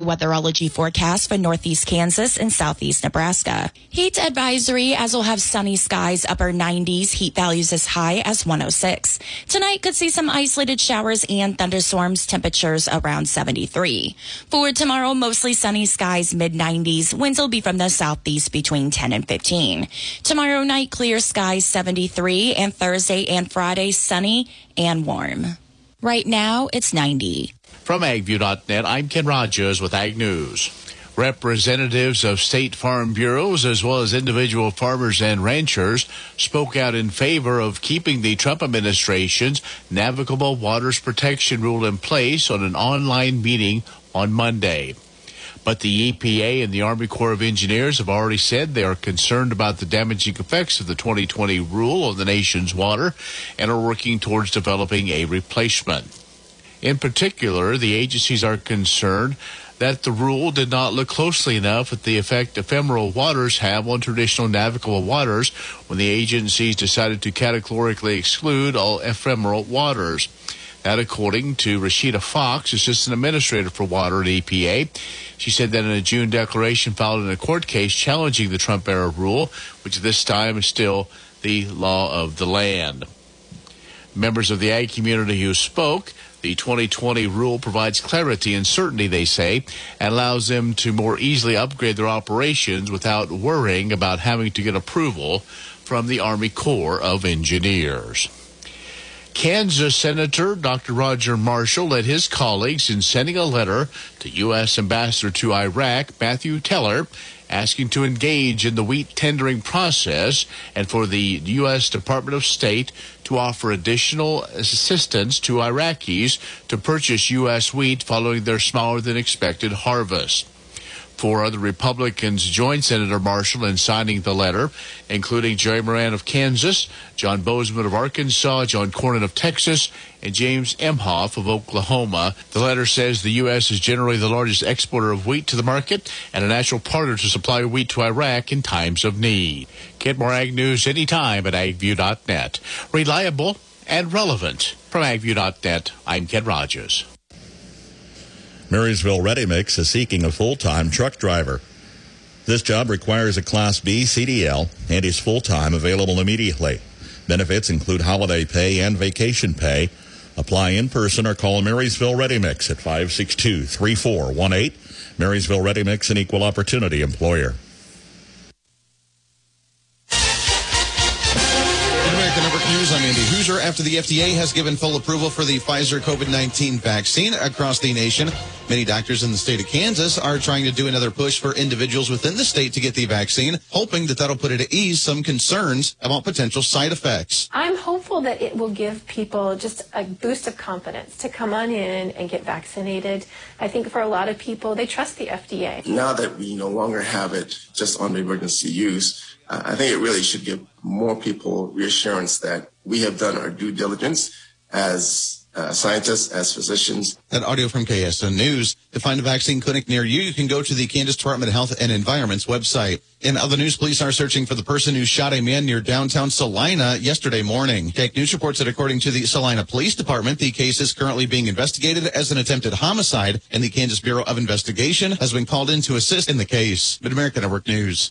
weatherology forecast for northeast Kansas and southeast Nebraska. Heat advisory as we'll have sunny skies, upper 90s, heat values as high as 106. Tonight could see some isolated showers and thunderstorms, temperatures around 73. For tomorrow, mostly sunny skies, mid 90s. Winds will be from the southeast between 10 and 15. Tomorrow night, clear skies, 73, and Thursday and Friday, sunny and warm. Right now, it's 90. From AgView.net, I'm Ken Rogers with Ag News. Representatives of state farm bureaus as well as individual farmers and ranchers spoke out in favor of keeping the Trump administration's Navigable Waters Protection Rule in place on an online meeting on Monday. But the EPA and the Army Corps of Engineers have already said they are concerned about the damaging effects of the 2020 rule on the nation's water and are working towards developing a replacement. In particular, the agencies are concerned that the rule did not look closely enough at the effect ephemeral waters have on traditional navigable waters when the agencies decided to categorically exclude all ephemeral waters. That according to Rashida Fox, Assistant Administrator for Water at EPA. She said that in a June declaration filed in a court case challenging the Trump-era rule, which this time is still the law of the land. Members of the ag community who spoke, the 2020 rule provides clarity and certainty, they say, and allows them to more easily upgrade their operations without worrying about having to get approval from the Army Corps of Engineers. Kansas Senator Dr. Roger Marshall led his colleagues in sending a letter to U.S. Ambassador to Iraq, Matthew Teller, asking to engage in the wheat tendering process and for the U.S. Department of State to offer additional assistance to Iraqis to purchase U.S. wheat following their smaller than expected harvest. 4 other Republicans joined Senator Marshall in signing the letter, including Jerry Moran of Kansas, John Bozeman of Arkansas, John Cornyn of Texas, and James Emhoff of Oklahoma. The letter says the U.S. is generally the largest exporter of wheat to the market and a natural partner to supply wheat to Iraq in times of need. Get more Ag News anytime at agview.net. Reliable and relevant. From agview.net, I'm Ken Rogers. Marysville Ready Mix is seeking a full-time truck driver. This job requires a Class B CDL and is full-time, available immediately. Benefits include holiday pay and vacation pay. Apply in person or call Marysville Ready Mix at 562-3418. Marysville Ready Mix, an equal opportunity employer. News, I'm Andy Hoosier. After the FDA has given full approval for the Pfizer COVID-19 vaccine across the nation, many doctors in the state of Kansas are trying to do another push for individuals within the state to get the vaccine, hoping that that'll put at ease some concerns about potential side effects. I'm hopeful that it will give people just a boost of confidence to come on in and get vaccinated. I think for a lot of people, they trust the FDA. Now that we no longer have it just on the emergency use, I think it really should give more people reassurance that we have done our due diligence as scientists, as physicians. That audio from KSN News. To find a vaccine clinic near you, you can go to the Kansas Department of Health and Environment's website. In other news, police are searching for the person who shot a man near downtown Salina yesterday morning. Tech News reports that according to the Salina Police Department, the case is currently being investigated as an attempted homicide, and the Kansas Bureau of Investigation has been called in to assist in the case. Mid-America Network News.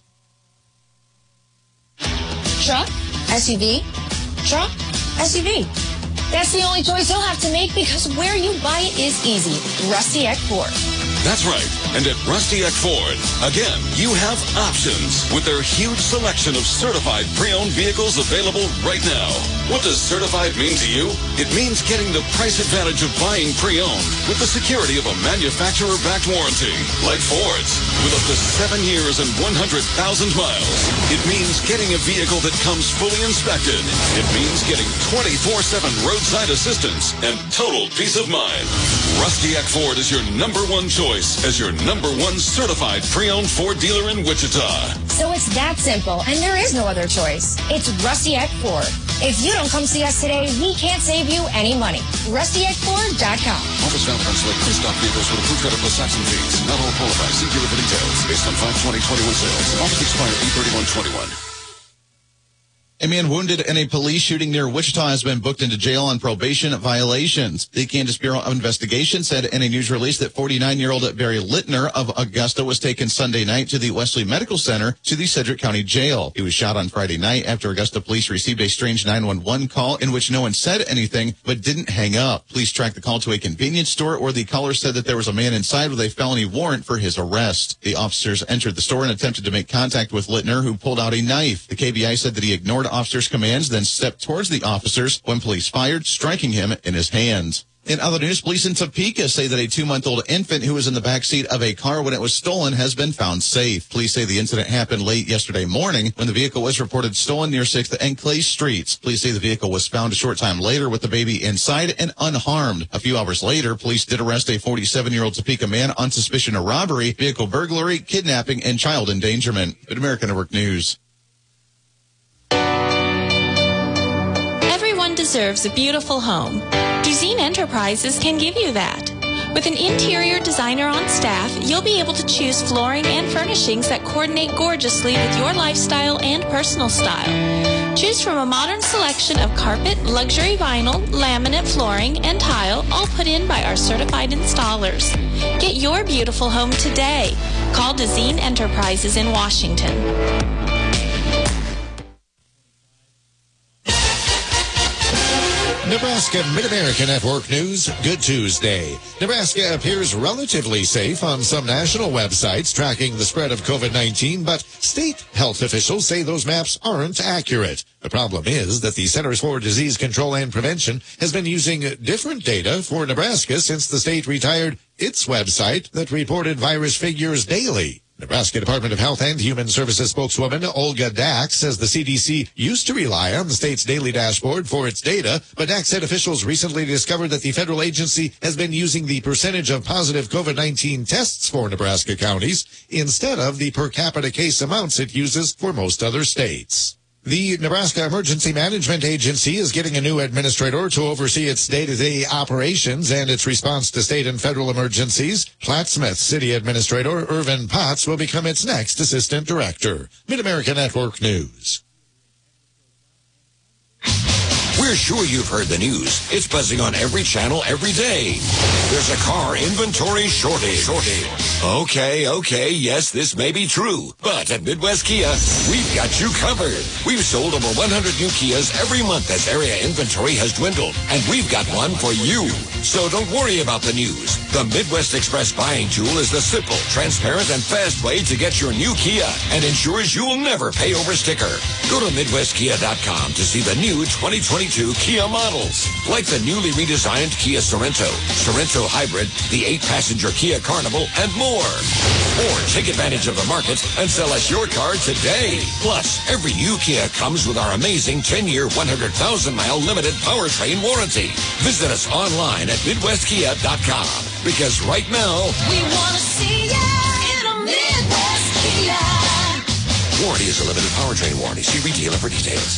Truck, SUV, truck, SUV. That's the only choice you'll have to make because where you buy it is easy. Rusty Eck Ford. That's right. And at Rusty Eck Ford, again, you have options with their huge selection of certified pre-owned vehicles available right now. What does certified mean to you? It means getting the price advantage of buying pre-owned with the security of a manufacturer-backed warranty, like Ford's, with up to 7 years and 100,000 miles. It means getting a vehicle that comes fully inspected. It means getting 24/7 roadside assistance and total peace of mind. Rusty Eck Ford is your #1 choice as your #1 certified pre-owned Ford dealer in Wichita. So it's that simple, and there is no other choice. It's Rusty Eck Ford. If you don't come see us today, we can't save you any money. RustyEckFord.com. Offers valid on select pre-stock vehicles with approved credit plus tax and fees. Not all qualify. See dealer for details. Based on 5/20/21 sales. Offers expire 8/31/21. A man wounded in a police shooting near Wichita has been booked into jail on probation violations. The Kansas Bureau of Investigation said in a news release that 49-year-old Barry Littner of Augusta was taken Sunday night to the Wesley Medical Center to the Sedgwick County Jail. He was shot on Friday night after Augusta police received a strange 911 call in which no one said anything but didn't hang up. Police tracked the call to a convenience store where the caller said that there was a man inside with a felony warrant for his arrest. The officers entered the store and attempted to make contact with Littner, who pulled out a knife. The KBI said that he ignored officers' commands, then stepped towards the officers when police fired, striking him in his hands. In other news, police in Topeka say that a 2-month-old infant who was in the backseat of a car when it was stolen has been found safe. Police say the incident happened late yesterday morning when the vehicle was reported stolen near 6th and Clay Streets. Police say the vehicle was found a short time later with the baby inside and unharmed. A few hours later, police did arrest a 47-year-old Topeka man on suspicion of robbery, vehicle burglary, kidnapping, and child endangerment. At American Network News. Everyone deserves a beautiful home. Duzine Enterprises can give you that. With an interior designer on staff, you'll be able to choose flooring and furnishings that coordinate gorgeously with your lifestyle and personal style. Choose from a modern selection of carpet, luxury vinyl, laminate flooring, and tile, all put in by our certified installers. Get your beautiful home today. Call Duzine Enterprises in Washington. Nebraska Mid-America Network News, Good Tuesday. Nebraska appears relatively safe on some national websites tracking the spread of COVID-19, but state health officials say those maps aren't accurate. The problem is that the Centers for Disease Control and Prevention has been using different data for Nebraska since the state retired its website that reported virus figures daily. Nebraska Department of Health and Human Services spokeswoman Olga Dax says the CDC used to rely on the state's daily dashboard for its data, but Dax said officials recently discovered that the federal agency has been using the percentage of positive COVID-19 tests for Nebraska counties instead of the per capita case amounts it uses for most other states. The Nebraska Emergency Management Agency is getting a new administrator to oversee its day-to-day operations and its response to state and federal emergencies. Plattsmouth City Administrator Irvin Potts will become its next assistant director. Mid-America Network News. We're sure you've heard the news. It's buzzing on every channel every day. There's a car inventory shortage. Okay, yes, this may be true. But at Midwest Kia, we've got you covered. We've sold over 100 new Kias every month as area inventory has dwindled. And we've got one for you. So don't worry about the news. The Midwest Express buying tool is the simple, transparent, and fast way to get your new Kia and ensures you'll never pay over sticker. Go to MidwestKia.com to see the new 2022 Kia models, like the newly redesigned Kia Sorento, Sorento Hybrid, the 8-passenger Kia Carnival, and more. Or take advantage of the market and sell us your car today. Plus, every new Kia comes with our amazing 10-year, 100,000-mile limited powertrain warranty. Visit us online at MidwestKia.com, because right now, we want to see you in a Midwest Kia. Warranty is a limited powertrain warranty. See retailer for details.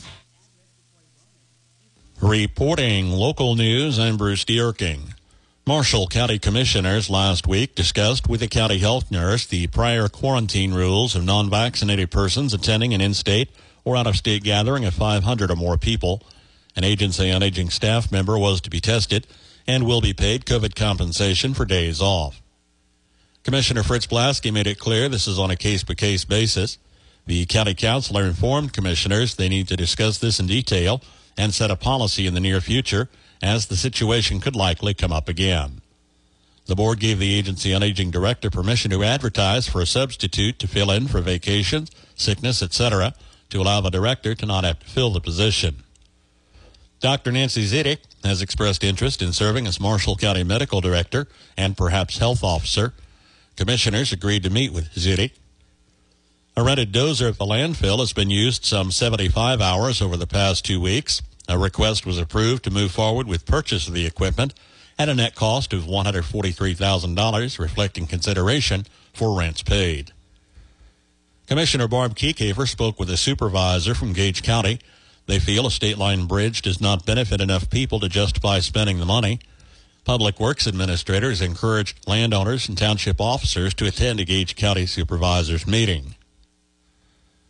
Reporting local news, I'm Bruce Dierking. Marshall County Commissioners last week discussed with the county health nurse the prior quarantine rules of non-vaccinated persons attending an in-state or out-of-state gathering of 500 or more people. An Agency on Aging staff member was to be tested and will be paid COVID compensation for days off. Commissioner Fritz Blasky made it clear this is on a case-by-case basis. The county councilor informed commissioners they need to discuss this in detail and set a policy in the near future, as the situation could likely come up again. The board gave the Agency on Aging director permission to advertise for a substitute to fill in for vacations, sickness, etc., to allow the director to not have to fill the position. Dr. Nancy Zidek has expressed interest in serving as Marshall County Medical Director and perhaps health officer. Commissioners agreed to meet with Zidek. A rented dozer at the landfill has been used some 75 hours over the past 2 weeks. A request was approved to move forward with purchase of the equipment at a net cost of $143,000, reflecting consideration for rents paid. Commissioner Barb Kiekever spoke with a supervisor from Gage County. They feel a state line bridge does not benefit enough people to justify spending the money. Public Works administrators encouraged landowners and township officers to attend a Gage County supervisors meeting.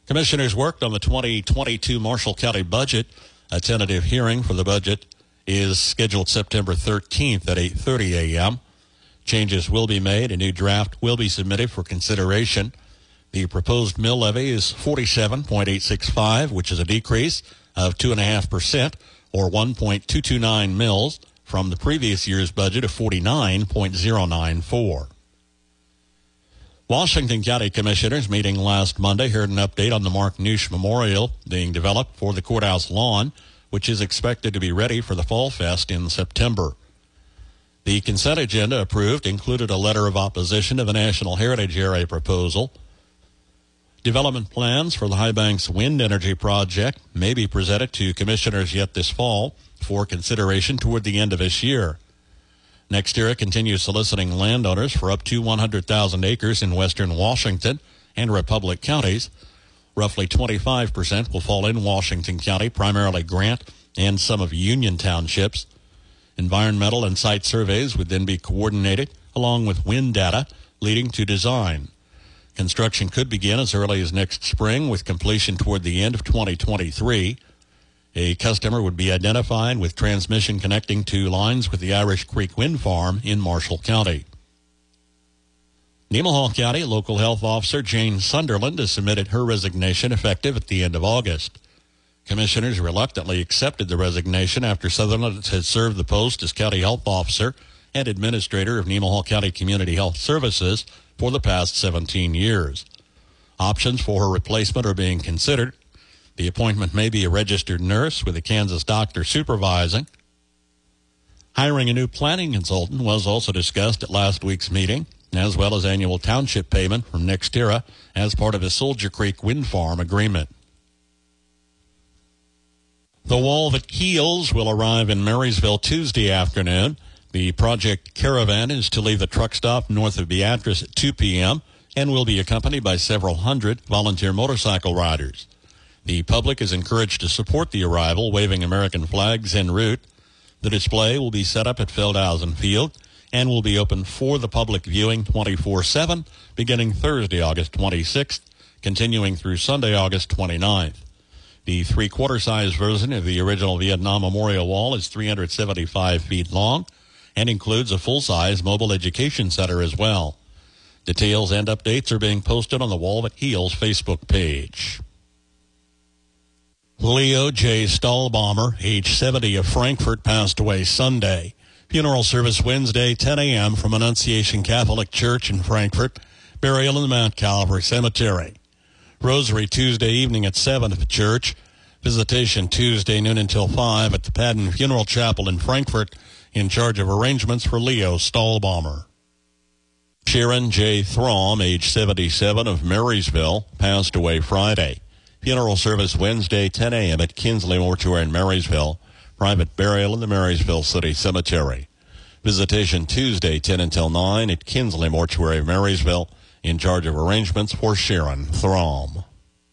Commissioners worked on the 2022 Marshall County budget. A tentative hearing for the budget is scheduled September 13th at 8:30 a.m. Changes will be made. A new draft will be submitted for consideration. The proposed mill levy is 47.865, which is a decrease of 2.5%, or 1.229 mills from the previous year's budget of 49.094. Washington County Commissioners meeting last Monday heard an update on the Mark Noosh Memorial being developed for the courthouse lawn, which is expected to be ready for the Fall Fest in September. The consent agenda approved included a letter of opposition to the National Heritage Area proposal. Development plans for the High Banks Wind Energy Project may be presented to commissioners yet this fall for consideration toward the end of this year. NextEra continues soliciting landowners for up to 100,000 acres in western Washington and Republic counties. Roughly 25% will fall in Washington County, primarily Grant and some of Union townships. Environmental and site surveys would then be coordinated along with wind data, leading to design. Construction could begin as early as next spring, with completion toward the end of 2023. A customer would be identified with transmission connecting to lines with the Irish Creek Wind Farm in Marshall County. Nemaha County Local Health Officer Jane Sunderland has submitted her resignation effective at the end of August. Commissioners reluctantly accepted the resignation after Sunderland had served the post as County Health Officer and Administrator of Nemaha County Community Health Services for the past 17 years. Options for her replacement are being considered. The appointment may be a registered nurse with a Kansas doctor supervising. Hiring a new planning consultant was also discussed at last week's meeting, as well as annual township payment from NextEra as part of a Soldier Creek Wind Farm agreement. The wall that heals will arrive in Marysville Tuesday afternoon. The project caravan is to leave the truck stop north of Beatrice at 2 p.m. and will be accompanied by several hundred volunteer motorcycle riders. The public is encouraged to support the arrival, waving American flags en route. The display will be set up at Feldhausen Field and will be open for the public viewing 24/7, beginning Thursday, August 26th, continuing through Sunday, August 29th. The three-quarter size version of the original Vietnam Memorial Wall is 375 feet long and includes a full-size mobile education center as well. Details and updates are being posted on the Wall That Heals Facebook page. Leo J. Stahlbaumer, age 70, of Frankfort, passed away Sunday. Funeral service Wednesday, 10 a.m. from Annunciation Catholic Church in Frankfort. Burial in the Mount Calvary Cemetery. Rosary Tuesday evening at 7 at the church. Visitation Tuesday noon until 5 at the Padden Funeral Chapel in Frankfort, in charge of arrangements for Leo Stahlbaumer. Sharon J. Throm, age 77, of Marysville, passed away Friday. Funeral service Wednesday, 10 a.m. at Kinsley Mortuary in Marysville. Private burial in the Marysville City Cemetery. Visitation Tuesday, 10 until 9 at Kinsley Mortuary of Marysville, in charge of arrangements for Sharon Throm.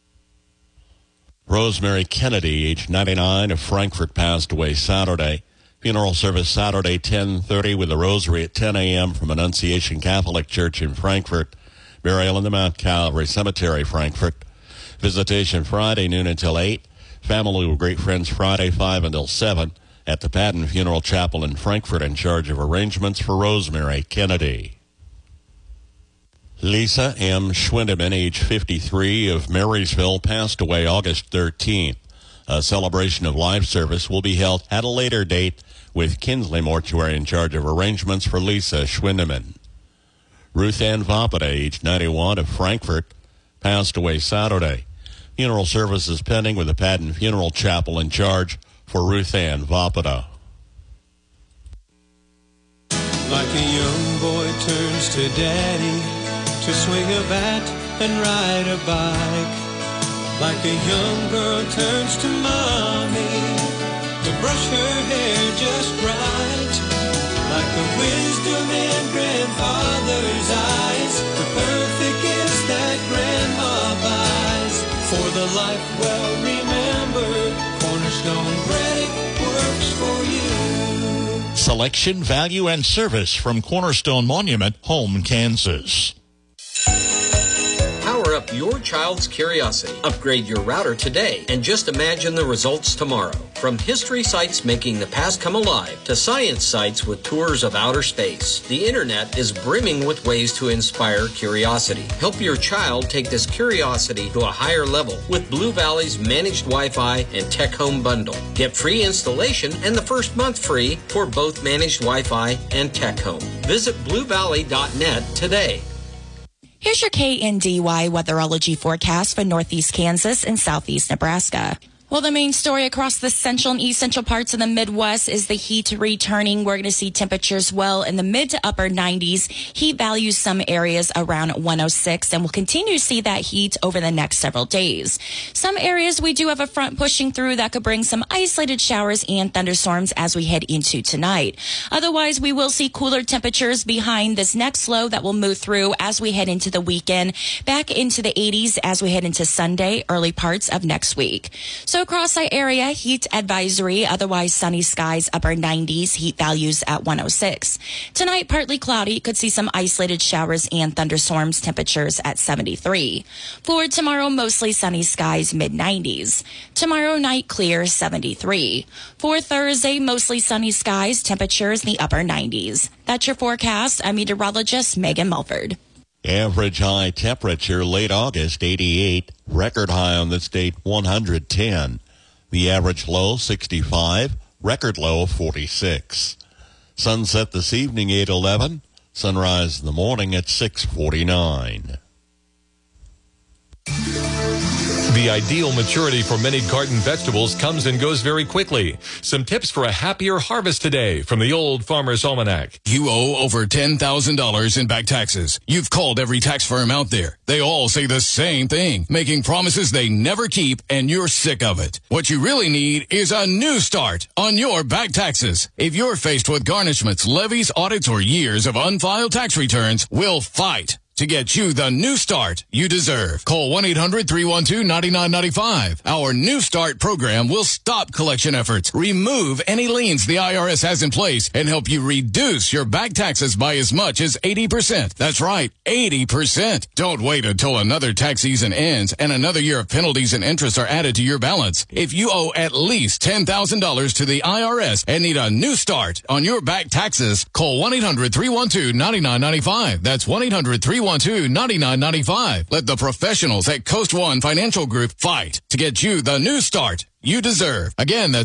Rosemary Kennedy, age 99, of Frankfort, passed away Saturday. Funeral service Saturday, 10:30, with a rosary at 10 a.m. from Annunciation Catholic Church in Frankfort. Burial in the Mount Calvary Cemetery, Frankfort. Visitation Friday, noon until 8. Family with great friends Friday, 5 until 7, at the Padden Funeral Chapel in Frankfort, in charge of arrangements for Rosemary Kennedy. Lisa M. Schwindeman, age 53, of Marysville, passed away August 13th. A celebration of life service will be held at a later date, with Kinsley Mortuary in charge of arrangements for Lisa Schwindeman. Ruth Ann Voppada, age 91, of Frankfort, passed away Saturday. Funeral services pending with the Padden Funeral Chapel in charge for Ruth Ann Voppada. Like a young boy turns to daddy to swing a bat and ride a bike. Like a young girl turns to mommy to brush her hair just right. Like the wisdom in grandfather's eyes, the perfect kiss that grandma buys. For the life well remembered, Cornerstone Credit works for you. Selection, value, and service from Cornerstone Monument, Home, Kansas. Our fire up your child's curiosity. Upgrade your router today and just imagine the results tomorrow. From history sites making the past come alive to science sites with tours of outer space, the internet is brimming with ways to inspire curiosity. Help your child take this curiosity to a higher level with Blue Valley's managed Wi-Fi and Tech Home bundle. Get free installation and the first month free for both managed Wi-Fi and Tech Home. Visit bluevalley.net today. Here's your KNDY weatherology forecast for northeast Kansas and southeast Nebraska. Well, the main story across the central and east central parts of the Midwest is the heat returning. We're going to see temperatures well in the mid to upper 90s. Heat values some areas around 106, and we'll continue to see that heat over the next several days. Some areas we do have a front pushing through that could bring some isolated showers and thunderstorms as we head into tonight. Otherwise, we will see cooler temperatures behind this next low that will move through as we head into the weekend, back into the 80s as we head into Sunday, early parts of next week. So across our area, heat advisory, otherwise sunny skies, upper 90s, heat values at 106. Tonight, partly cloudy, could see some isolated showers and thunderstorms, temperatures at 73. For tomorrow, mostly sunny skies, mid 90s. Tomorrow night, clear, 73. For Thursday, mostly sunny skies, temperatures in the upper 90s. That's your forecast. I'm meteorologist Megan Mulford. Average high temperature late August 88, record high on this date 110. The average low 65, record low 46. Sunset this evening 8:11, sunrise in the morning at 6:49. The ideal maturity for many garden vegetables comes and goes very quickly. Some tips for a happier harvest today from the Old Farmer's Almanac. You owe over $10,000 in back taxes. You've called every tax firm out there. They all say the same thing, making promises they never keep, and you're sick of it. What you really need is a new start on your back taxes. If you're faced with garnishments, levies, audits, or years of unfiled tax returns, we'll fight to get you the new start you deserve. Call 1-800-312-9995. Our New Start program will stop collection efforts, remove any liens the IRS has in place, and help you reduce your back taxes by as much as 80%. That's right, 80%. Don't wait until another tax season ends and another year of penalties and interest are added to your balance. If you owe at least $10,000 to the IRS and need a new start on your back taxes, call 1-800-312-9995. That's 1-800-312-9995. Let the professionals at Coast One Financial Group fight to get you the new start you deserve. Again, that's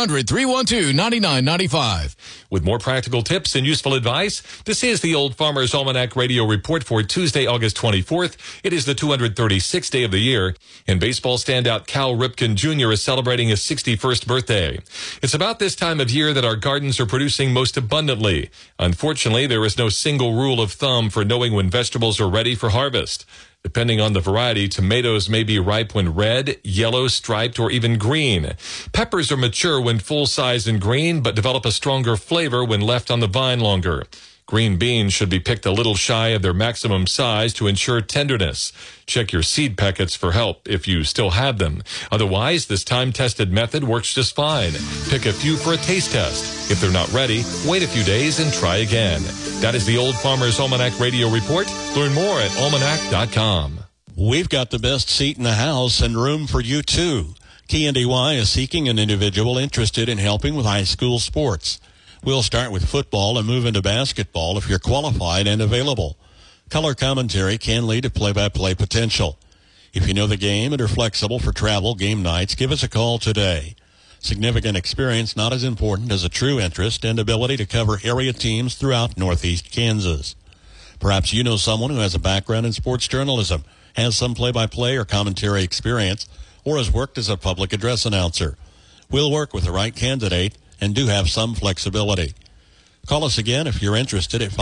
1-800-312-9995. With more practical tips and useful advice, this is the Old Farmer's Almanac Radio Report for Tuesday, August 24th. It is the 236th day of the year, and baseball standout Cal Ripken Jr. is celebrating his 61st birthday. It's about this time of year that our gardens are producing most abundantly. Unfortunately, there is no single rule of thumb for knowing when vegetables are ready for harvest. Depending on the variety, tomatoes may be ripe when red, yellow, striped, or even green. Peppers are mature when full size and green, but develop a stronger flavor when left on the vine longer. Green beans should be picked a little shy of their maximum size to ensure tenderness. Check your seed packets for help if you still have them. Otherwise, this time-tested method works just fine. Pick a few for a taste test. If they're not ready, wait a few days and try again. That is the Old Farmer's Almanac Radio Report. Learn more at almanac.com. We've got the best seat in the house and room for you, too. KNDY is seeking an individual interested in helping with high school sports. We'll start with football and move into basketball if you're qualified and available. Color commentary can lead to play-by-play potential. If you know the game and are flexible for travel game nights, give us a call today. Significant experience not as important as a true interest and ability to cover area teams throughout Northeast Kansas. Perhaps you know someone who has a background in sports journalism, has some play-by-play or commentary experience, or has worked as a public address announcer. We'll work with the right candidate and do have some flexibility. Call us again if you're interested at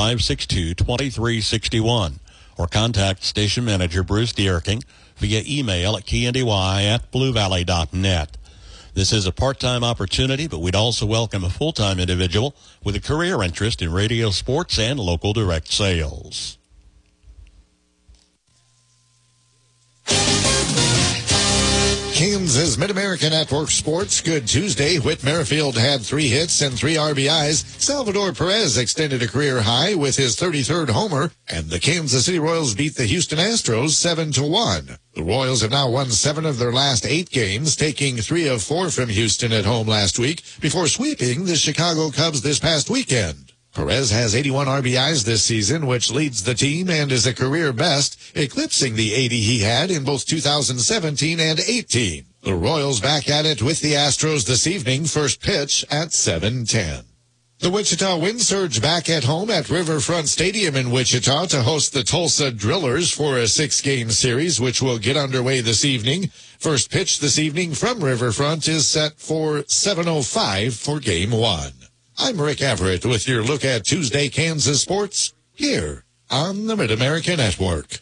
562-2361 or contact station manager Bruce Dierking via email at kndy@bluevalley.net. This is a part-time opportunity, but we'd also welcome a full-time individual with a career interest in radio, sports, and local direct sales. Kansas Kansas Mid-American Network Sports. Good Tuesday. Whit Merrifield had 3 hits and 3 RBIs. Salvador Perez extended a career high with his 33rd homer, and the Kansas City Royals beat the Houston Astros 7-1. The Royals have now won 7 of their last 8 games, taking 3 of 4 from Houston at home last week before sweeping the Chicago Cubs this past weekend. Perez has 81 RBIs this season, which leads the team and is a career best, eclipsing the 80 he had in both 2017 and 18. The Royals back at it with the Astros this evening, first pitch at 7:10. The Wichita Wind Surge back at home at Riverfront Stadium in Wichita to host the Tulsa Drillers for a 6-game series, which will get underway this evening. First pitch this evening from Riverfront is set for 7:05 for Game 1. I'm Rick Everett with your look at Tuesday Kansas sports here on the Mid-America Network.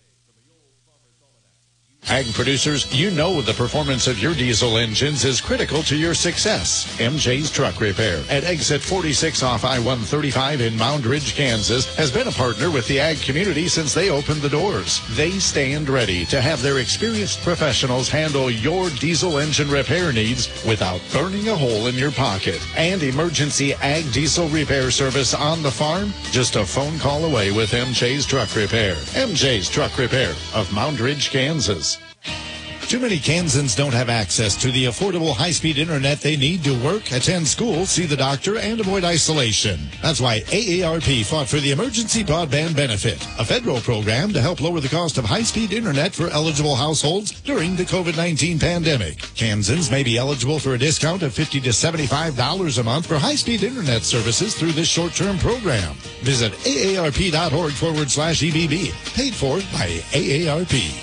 Ag producers, you know the performance of your diesel engines is critical to your success. MJ's Truck Repair at exit 46 off I-135 in Mound Ridge, Kansas has been a partner with the ag community since they opened the doors. They stand ready to have their experienced professionals handle your diesel engine repair needs without burning a hole in your pocket. And emergency ag diesel repair service on the farm, just a phone call away with MJ's Truck Repair. MJ's Truck Repair of Mound Ridge, Kansas. Too many Kansans don't have access to the affordable high-speed internet they need to work, attend school, see the doctor, and avoid isolation. That's why AARP fought for the Emergency Broadband Benefit, a federal program to help lower the cost of high-speed internet for eligible households during the COVID-19 pandemic. Kansans may be eligible for a discount of $50 to $75 a month for high-speed internet services through this short-term program. Visit aarp.org/EBB, paid for by AARP.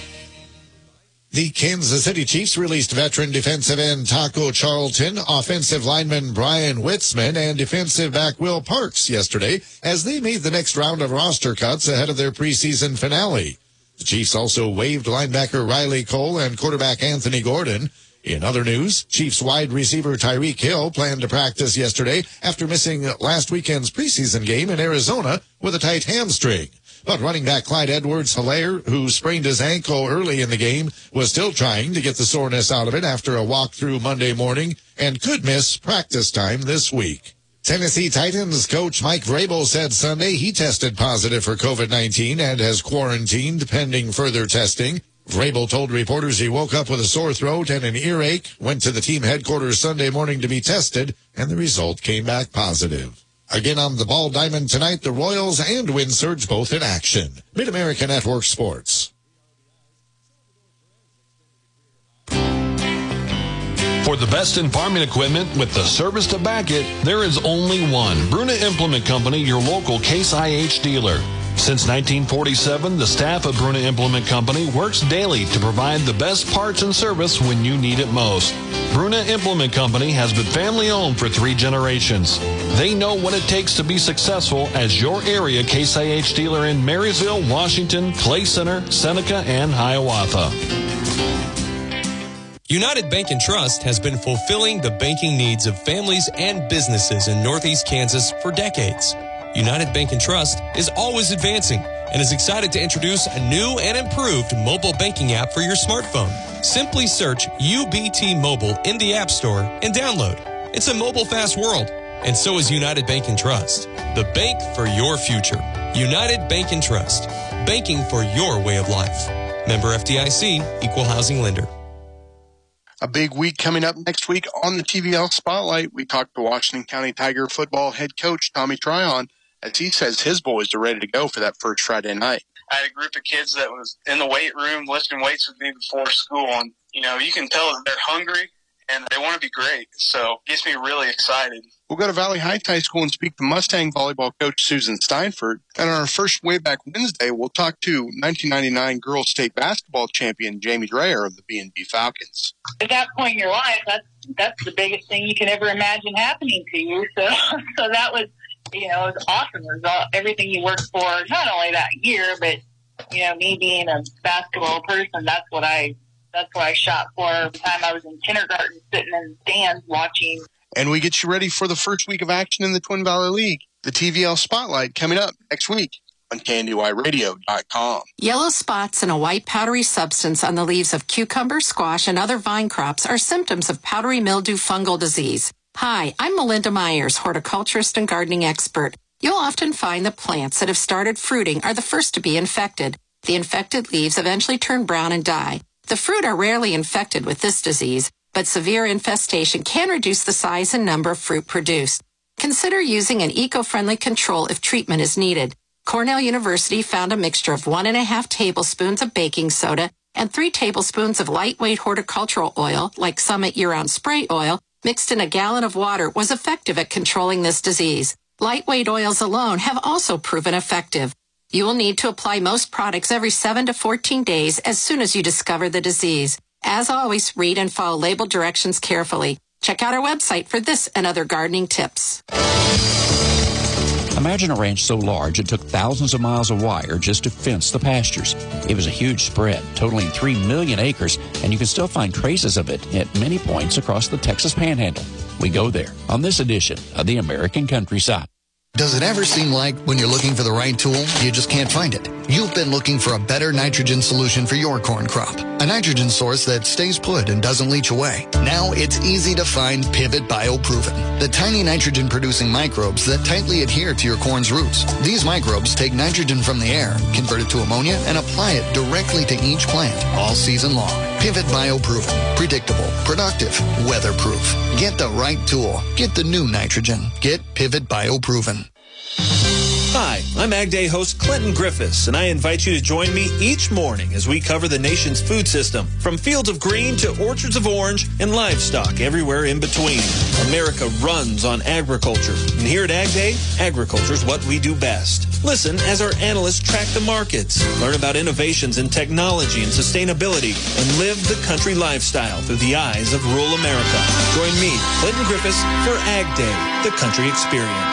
The Kansas City Chiefs released veteran defensive end Taco Charlton, offensive lineman Brian Witzman, and defensive back Will Parks yesterday as they made the next round of roster cuts ahead of their preseason finale. The Chiefs also waived linebacker Riley Cole and quarterback Anthony Gordon. In other news, Chiefs wide receiver Tyreek Hill planned to practice yesterday after missing last weekend's preseason game in Arizona with a tight hamstring. But running back Clyde Edwards-Helaire, who sprained his ankle early in the game, was still trying to get the soreness out of it after a walkthrough Monday morning and could miss practice time this week. Tennessee Titans coach Mike Vrabel said Sunday he tested positive for COVID-19 and has quarantined pending further testing. Vrabel told reporters he woke up with a sore throat and an earache, went to the team headquarters Sunday morning to be tested, and the result came back positive. Again on the Ball Diamond tonight, the Royals and Wind Surge both in action. Mid-America Network Sports. For the best in farming equipment with the service to back it, there is only one. Bruna Implement Company, your local Case IH dealer. Since 1947, the staff of Bruna Implement Company works daily to provide the best parts and service when you need it most. Bruna Implement Company has been family-owned for 3 generations. They know what it takes to be successful as your area Case IH dealer in Marysville, Washington, Clay Center, Seneca, and Hiawatha. United Bank and Trust has been fulfilling the banking needs of families and businesses in Northeast Kansas for decades. United Bank and Trust is always advancing and is excited to introduce a new and improved mobile banking app for your smartphone. Simply search UBT Mobile in the App Store and download. It's a mobile fast world, and so is United Bank and Trust, the bank for your future. United Bank and Trust, banking for your way of life. Member FDIC, Equal Housing Lender. A big week coming up next week on the TVL Spotlight. We talked to Washington County Tiger football head coach Tommy Tryon as he says his boys are ready to go for that first Friday night. I had a group of kids that was in the weight room lifting weights with me before school, and you can tell that they're hungry and they want to be great. So it gets me really excited. We'll go to Valley Heights High School and speak to Mustang volleyball coach Susan Steinfurt. And on our first Way Back Wednesday, we'll talk to 1999 girls state basketball champion Jamie Dreyer of the B&B Falcons. At that point in your life, that's the biggest thing you can ever imagine happening to you. So that was, it was an awesome result. Everything you worked for, not only that year, but me being a basketball person, that's what I shot for. The time I was in kindergarten, sitting in the stands watching. And we get you ready for the first week of action in the Twin Valley League. The TVL Spotlight coming up next week on KNDYradio.com. Yellow spots and a white powdery substance on the leaves of cucumber, squash, and other vine crops are symptoms of powdery mildew fungal disease. Hi, I'm Melinda Myers, horticulturist and gardening expert. You'll often find the plants that have started fruiting are the first to be infected. The infected leaves eventually turn brown and die. The fruit are rarely infected with this disease, but severe infestation can reduce the size and number of fruit produced. Consider using an eco-friendly control if treatment is needed. Cornell University found a mixture of 1.5 tablespoons of baking soda and 3 tablespoons of lightweight horticultural oil, like Summit year-round spray oil, mixed in a gallon of water was effective at controlling this disease. Lightweight oils alone have also proven effective. You will need to apply most products every 7 to 14 days as soon as you discover the disease. As always, read and follow label directions carefully. Check out our website for this and other gardening tips. Imagine a ranch so large it took thousands of miles of wire just to fence the pastures. It was a huge spread, totaling 3 million acres, and you can still find traces of it at many points across the Texas Panhandle. We go there on this edition of the American Countryside. Does it ever seem like when you're looking for the right tool, you just can't find it? You've been looking for a better nitrogen solution for your corn crop. A nitrogen source that stays put and doesn't leach away. Now it's easy to find Pivot BioProven, the tiny nitrogen-producing microbes that tightly adhere to your corn's roots. These microbes take nitrogen from the air, convert it to ammonia, and apply it directly to each plant all season long. Pivot BioProven. Predictable, productive, weatherproof. Get the right tool. Get the new nitrogen. Get Pivot BioProven. Hi, I'm Ag Day host Clinton Griffiths, and I invite you to join me each morning as we cover the nation's food system, from fields of green to orchards of orange and livestock everywhere in between. America runs on agriculture, and here at Ag Day, agriculture is what we do best. Listen as our analysts track the markets, learn about innovations in technology and sustainability, and live the country lifestyle through the eyes of rural America. Join me, Clinton Griffiths, for Ag Day, the country experience.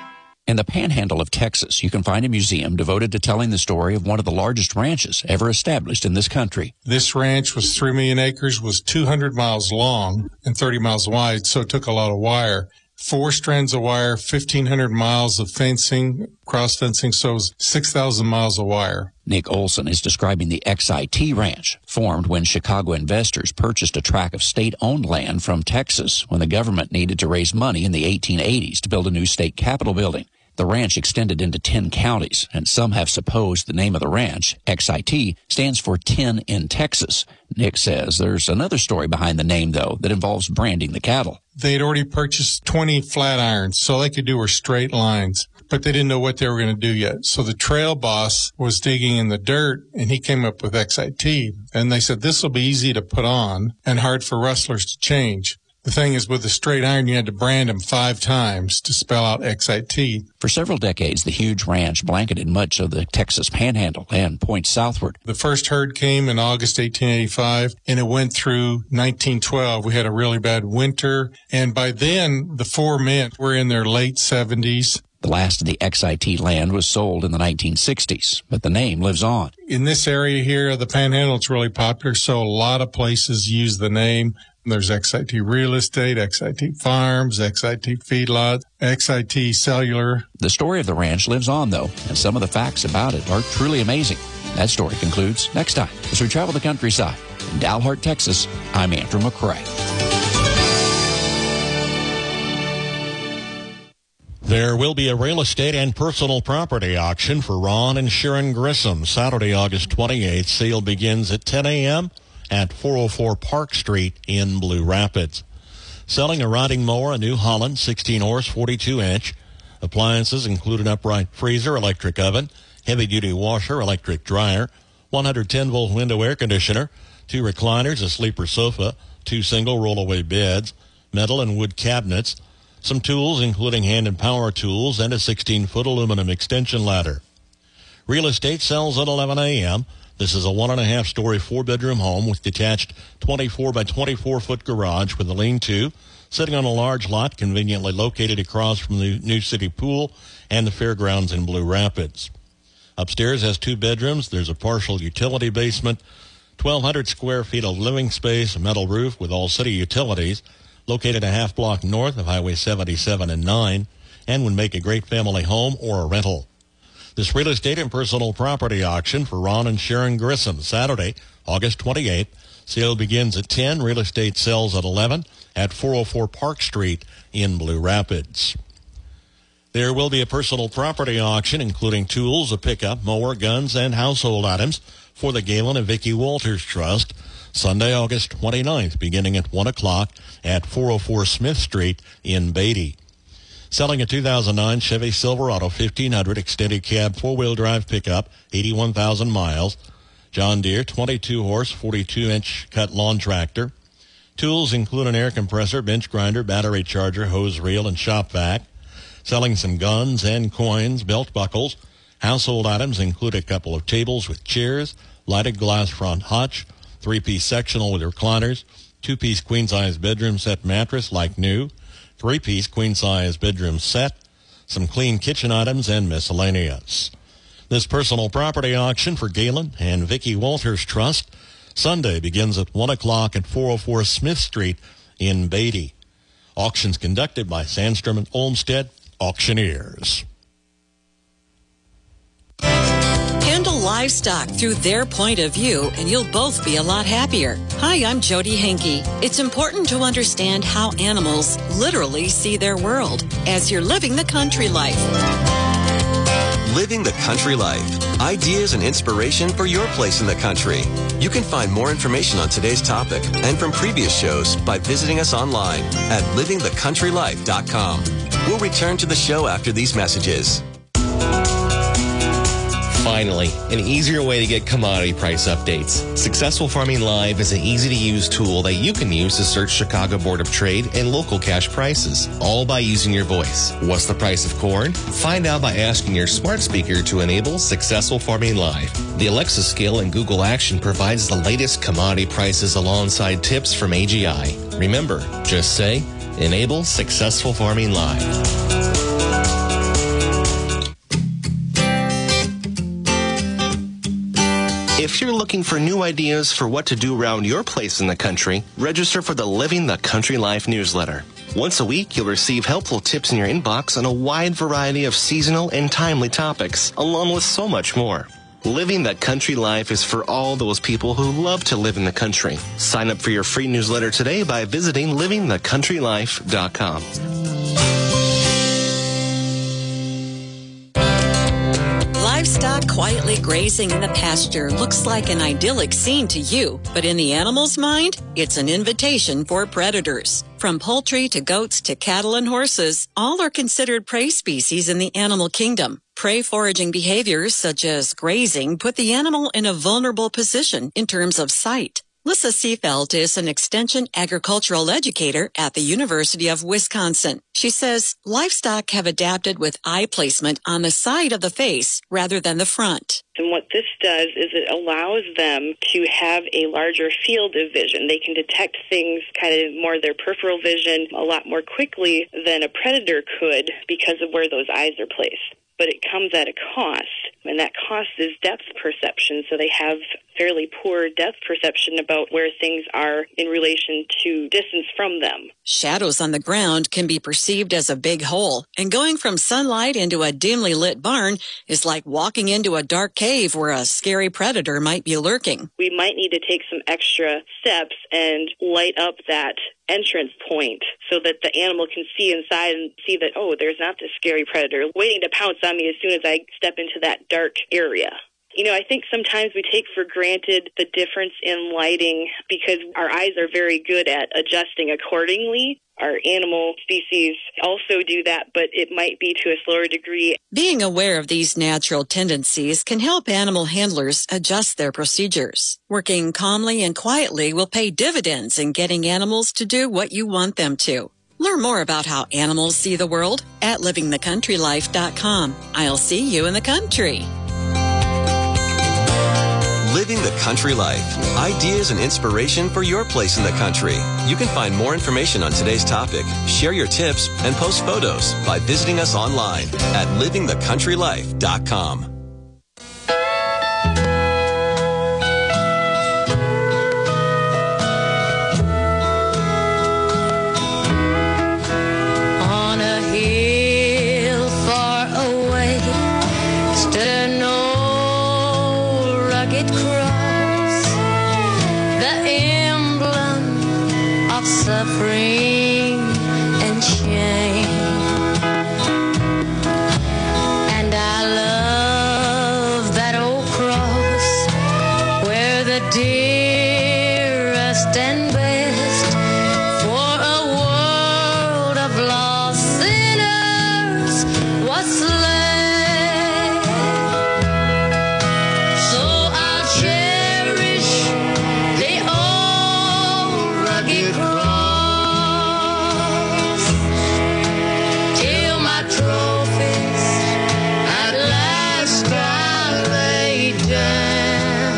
In the Panhandle of Texas, you can find a museum devoted to telling the story of one of the largest ranches ever established in this country. This ranch was 3 million acres, was 200 miles long and 30 miles wide, so it took a lot of wire. 4 strands of wire, 1,500 miles of fencing, cross-fencing, so it was 6,000 miles of wire. Nick Olson is describing the XIT Ranch, formed when Chicago investors purchased a tract of state-owned land from Texas when the government needed to raise money in the 1880s to build a new state capitol building. The ranch extended into 10 counties, and some have supposed the name of the ranch, XIT, stands for 10 in Texas. Nick says there's another story behind the name, though, that involves branding the cattle. They'd already purchased 20 flat irons, so all they could do were straight lines, but they didn't know what they were going to do yet. So the trail boss was digging in the dirt, and he came up with XIT. And they said, this will be easy to put on and hard for rustlers to change. The thing is, with the straight iron, you had to brand them 5 times to spell out XIT. For several decades, the huge ranch blanketed much of the Texas Panhandle and points southward. The first herd came in August 1885, and it went through 1912. We had a really bad winter, and by then, the 4 men were in their late 70s. The last of the XIT land was sold in the 1960s, but the name lives on. In this area here, the Panhandle, it's really popular, so a lot of places use the name. There's XIT Real Estate, XIT Farms, XIT Feedlot, XIT Cellular. The story of the ranch lives on, though, and some of the facts about it are truly amazing. That story concludes next time as we travel the countryside. In Dalhart, Texas, I'm Andrew McCrae. There will be a real estate and personal property auction for Ron and Sharon Grissom Saturday, August 28th. Sale begins at 10 a.m. at 404 Park Street in Blue Rapids. Selling a riding mower, a New Holland 16-horse, 42-inch. Appliances include an upright freezer, electric oven, heavy-duty washer, electric dryer, 110-volt window air conditioner, 2 recliners, a sleeper sofa, 2 single rollaway beds, metal and wood cabinets, some tools including hand and power tools, and a 16-foot aluminum extension ladder. Real estate sells at 11 a.m. This is a 1.5-story, 4-bedroom home with detached 24 by 24-foot garage with a lean-to, sitting on a large lot conveniently located across from the New City Pool and the fairgrounds in Blue Rapids. Upstairs has 2 bedrooms. There's a partial utility basement, 1,200 square feet of living space, a metal roof with all city utilities, located a half block north of Highway 77 and 9, and would make a great family home or a rental. This real estate and personal property auction for Ron and Sharon Grissom, Saturday, August 28th. Sale begins at 10. Real estate sells at 11 at 404 Park Street in Blue Rapids. There will be a personal property auction, including tools, a pickup, mower, guns, and household items for the Galen and Vicki Walters Trust, Sunday, August 29th, beginning at 1 o'clock at 404 Smith Street in Beatty. Selling a 2009 Chevy Silverado 1500 extended cab four-wheel drive pickup, 81,000 miles. John Deere 22-horse, 42-inch cut lawn tractor. Tools include an air compressor, bench grinder, battery charger, hose reel, and shop vac. Selling some guns and coins, belt buckles. Household items include a couple of tables with chairs, lighted glass front hutch, 3-piece sectional with recliners, 2-piece queen-size bedroom set mattress like new, 3-piece queen-size bedroom set, some clean kitchen items, and miscellaneous. This personal property auction for Galen and Vicki Walters Trust Sunday begins at 1 o'clock at 404 Smith Street in Beatty. Auctions conducted by Sandstrom and Olmsted Auctioneers. Handle livestock through their point of view, and you'll both be a lot happier. Hi, I'm Jody Henke. It's important to understand how animals literally see their world as you're living the country life. Living the Country Life. Ideas and inspiration for your place in the country. You can find more information on today's topic and from previous shows by visiting us online at livingthecountrylife.com. We'll return to the show after these messages. Finally, an easier way to get commodity price updates. Successful Farming Live is an easy-to-use tool that you can use to search Chicago Board of Trade and local cash prices, all by using your voice. What's the price of corn? Find out by asking your smart speaker to enable Successful Farming Live. The Alexa skill in Google Action provides the latest commodity prices alongside tips from AGI. Remember, just say, enable Successful Farming Live. If you're looking for new ideas for what to do around your place in the country, register for the Living the Country Life newsletter. Once a week, you'll receive helpful tips in your inbox on a wide variety of seasonal and timely topics, along with so much more. Living the Country Life is for all those people who love to live in the country. Sign up for your free newsletter today by visiting livingthecountrylife.com. Livestock quietly grazing in the pasture looks like an idyllic scene to you, but in the animal's mind, it's an invitation for predators. From poultry to goats to cattle and horses, all are considered prey species in the animal kingdom. Prey foraging behaviors such as grazing put the animal in a vulnerable position in terms of sight. Lissa Seefeld is an extension agricultural educator at the University of Wisconsin. She says livestock have adapted with eye placement on the side of the face rather than the front. And what this does is it allows them to have a larger field of vision. They can detect things kind of more their peripheral vision a lot more quickly than a predator could because of where those eyes are placed. But it comes at a cost, and that cost is depth perception. So they have fairly poor depth perception about where things are in relation to distance from them. Shadows on the ground can be perceived as a big hole, and going from sunlight into a dimly lit barn is like walking into a dark cave where a scary predator might be lurking. We might need to take some extra steps and light up that entrance point so that the animal can see inside and see that, oh, there's not this scary predator waiting to pounce on me as soon as I step into that dark area. You know, I think sometimes we take for granted the difference in lighting because our eyes are very good at adjusting accordingly. Our animal species also do that, but it might be to a slower degree. Being aware of these natural tendencies can help animal handlers adjust their procedures. Working calmly and quietly will pay dividends in getting animals to do what you want them to. Learn more about how animals see the world at livingthecountrylife.com. I'll see you in the country. Living the Country Life. Ideas and inspiration for your place in the country. You can find more information on today's topic, share your tips, and post photos by visiting us online at livingthecountrylife.com. On a hill far away stood suffering and shame. And I love that old cross where the dearest and best for a world of lost sinners was slain. So I'll cherish the old rugged cross till my trophies at last I lay down.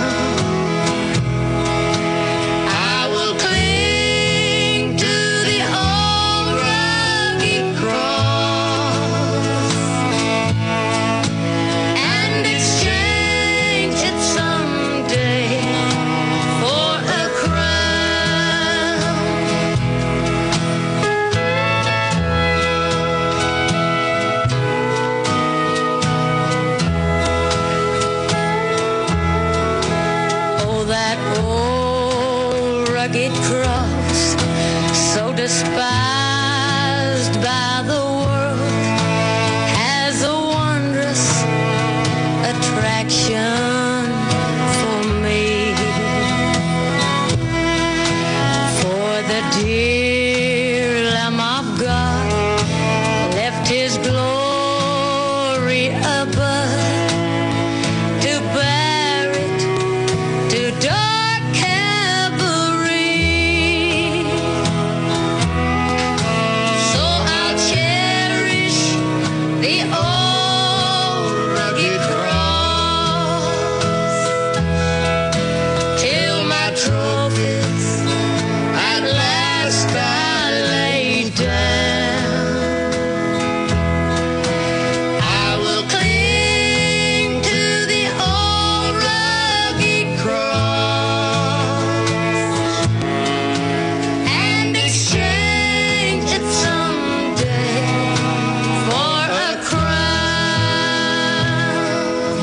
I will cling to the old rugged cross and exchange it someday for a crown. Oh, that old rugged cross, so despised by the world, has a wondrous attraction for me. For the dear Lamb of God left his glory above to bear it to dark Calvary. So I'll cherish the old rugged cross till my trophies at last I lay down. I will cling to the old rugged cross and exchange it someday for a crown.